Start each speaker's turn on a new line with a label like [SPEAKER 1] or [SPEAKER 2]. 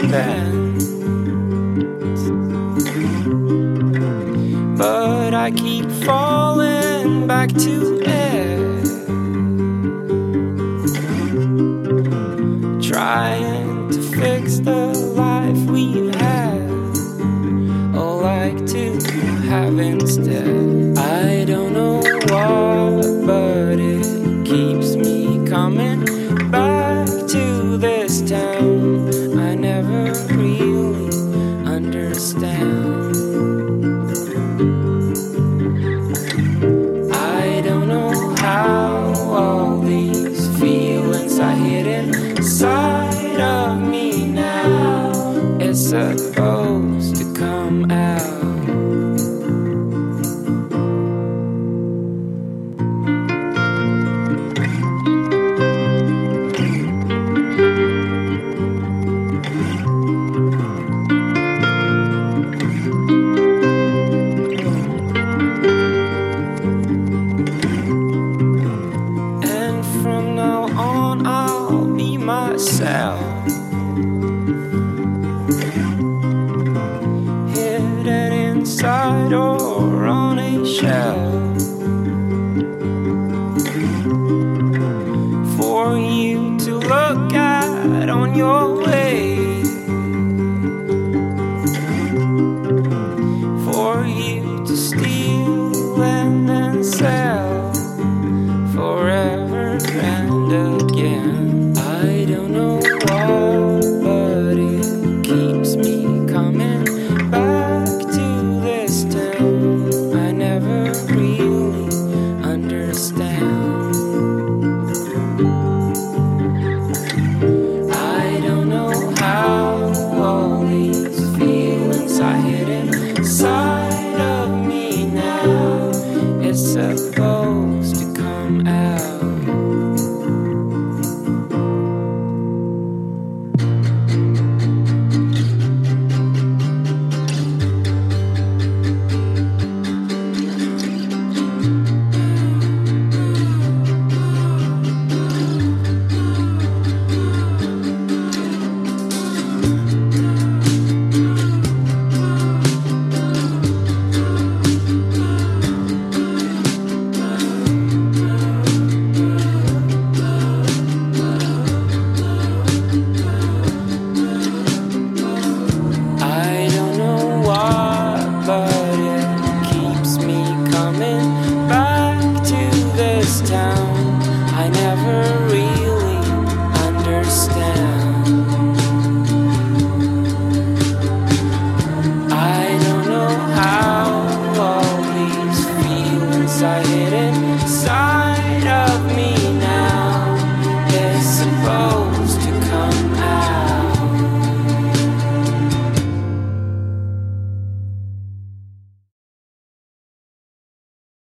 [SPEAKER 1] spent. But I keep falling back to air, trying to fix the life we've had, or like to have instead. I don't know what, but it keeps me coming back to this town I never really understand. I don't know how all these feelings are hidden inside of me now. It's supposed to come out. Myself, hidden inside or on a shelf, for you to look at on your way, for you to steal and then sell forever and again. I don't know what, but it keeps me coming